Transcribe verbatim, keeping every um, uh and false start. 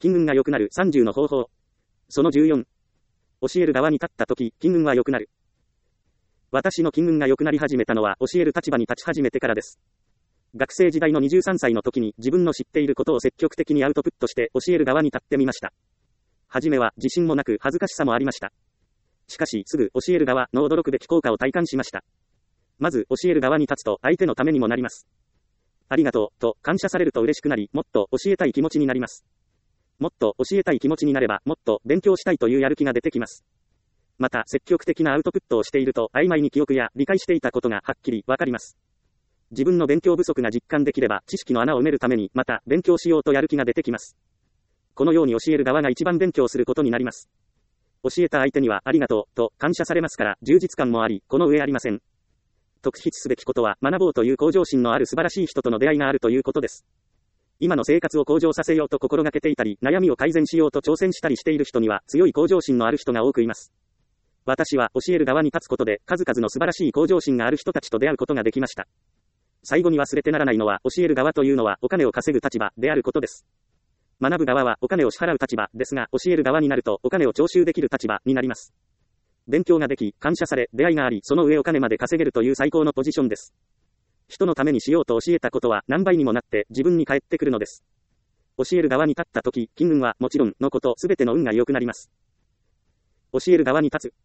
金運が良くなるさんじゅうの方法。そのじゅうよん。教える側に立ったとき、金運は良くなる。私の金運が良くなり始めたのは教える立場に立ち始めてからです。学生時代のにじゅうさんさいの時に自分の知っていることを積極的にアウトプットして教える側に立ってみました。はじめは自信もなく恥ずかしさもありました。しかしすぐ教える側の驚くべき効果を体感しました。まず教える側に立つと相手のためにもなります。ありがとうと感謝されると嬉しくなり、もっと教えたい気持ちになります。もっと教えたい気持ちになればもっと勉強したいというやる気が出てきます。また積極的なアウトプットをしていると曖昧に記憶や理解していたことがはっきりわかります。自分の勉強不足が実感できれば知識の穴を埋めるためにまた勉強しようとやる気が出てきます。このように教える側が一番勉強することになります。教えた相手にはありがとうと感謝されますから充実感もあり、この上ありません。特筆すべきことは学ぼうという向上心のある素晴らしい人との出会いがあるということです。今の生活を向上させようと心がけていたり、悩みを改善しようと挑戦したりしている人には強い向上心のある人が多くいます。私は教える側に立つことで数々の素晴らしい向上心がある人たちと出会うことができました。最後に忘れてならないのは、教える側というのはお金を稼ぐ立場であることです。学ぶ側はお金を支払う立場ですが、教える側になるとお金を徴収できる立場になります。勉強ができ、感謝され、出会いがあり、その上お金まで稼げるという最高のポジションです。人のためにしようと教えたことは何倍にもなって自分に返ってくるのです。教える側に立ったとき、金運はもちろんのこと、すべての運が良くなります。教える側に立つ。